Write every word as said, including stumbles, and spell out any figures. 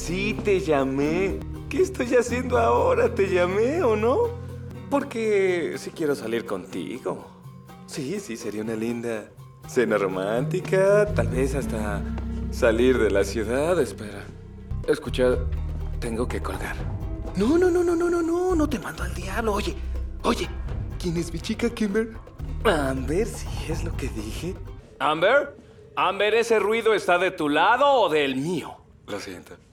Sí, te llamé. ¿Qué estoy haciendo ahora? ¿Te llamé o no? Porque si quiero salir contigo. Sí, sí, sería una linda cena romántica. Tal vez hasta salir de la ciudad. Espera. Escucha, tengo que colgar. No, no, no, no, no, no, no. No te mando al diablo. Oye, oye. ¿Quién es mi chica, Kimber? Amber, sí es lo que dije. ¿Amber? Amber, ¿ese ruido está de tu lado o del mío? Lo siento.